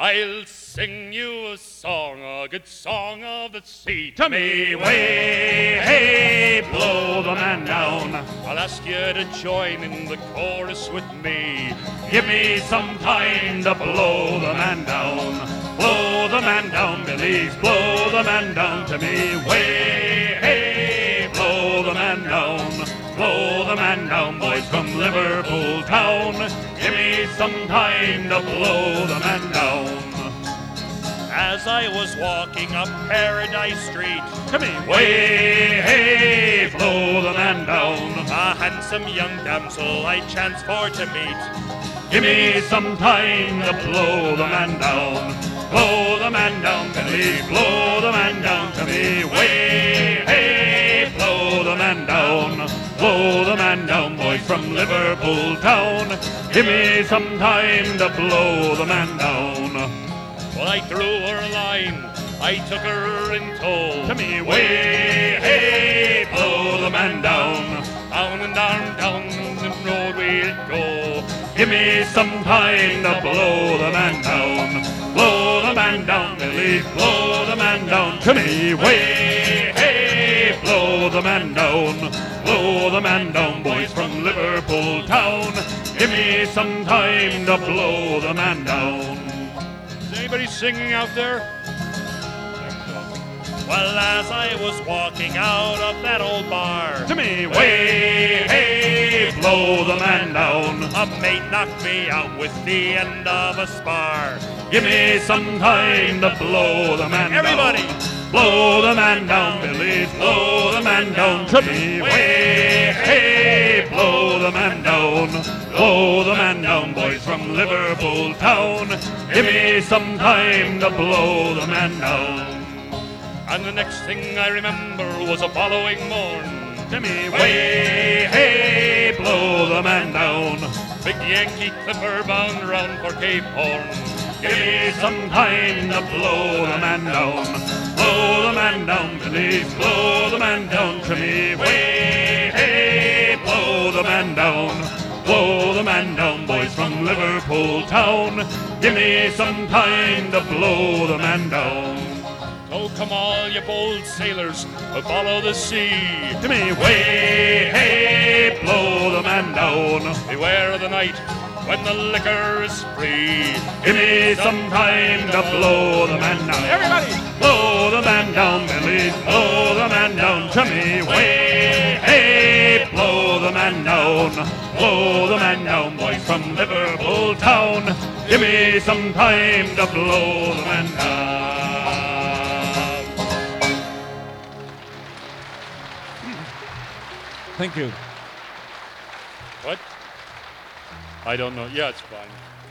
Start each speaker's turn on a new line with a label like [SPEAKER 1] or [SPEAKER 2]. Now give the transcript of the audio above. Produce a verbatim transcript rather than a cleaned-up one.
[SPEAKER 1] I'll sing you a song, a good song of the sea. To me, way, hey, blow the man down. I'll ask you to join in the chorus with me. Give me some time to blow the man down. Blow the man down, Billy's, blow the man down to me. Way, hey, blow the man down. Blow the man down, boys from Liverpool town. Give me some time to blow the man down. As I was walking up Paradise Street, to me, way, hey, blow the man down. A handsome young damsel I chanced for to meet. Give me some time to blow the man down. Blow the man down, Billy, blow the man down to me. Way, hey, blow the man down. Blow the man down, boys from Liverpool town. Give me some time to blow the man down. Well, I threw her a line, I took her in tow. To me, way, hey, blow the man down. Down and down, down the road we'll go. Give me some time to blow the man down. Blow the man down, Billy, blow the man down. To me, way, hey, blow the man down. Blow the man down, boys from Liverpool town. Give me some time to blow the man down. Is anybody singing out there? Well, as I was walking out of that old bar, to me, way, hey, blow the man down. A mate knocked me out with the end of a spar. Give me some time to blow the man Everybody. down. Everybody! Blow the man down, Billy, blow the man down to me. Way, hey, blow the man down. Blow the man down, boys from Liverpool town. Give me some time to blow the man down. And the next thing I remember was a following morn. To me, way, hey, blow the man down. Big Yankee clipper bound round for Cape Horn. Give me some time to blow the man down. Blow the man down, Billy, blow the man down to me. Way, hey, blow the man down. Blow the man down, boys from Liverpool town. Give me some time to blow the man down. Oh, come all you bold sailors who follow the sea. To me, way, hey, blow the man down. Beware of the night when the liquor is free. Give me some time to blow the man down. Everybody! Blow the man down, Billy, blow the man down to me. Way, hey, blow the man down. Blow the man down, boys from Liverpool town. Give me some time to blow the man down.
[SPEAKER 2] Thank you.
[SPEAKER 1] What? I don't know. Yeah, it's fine.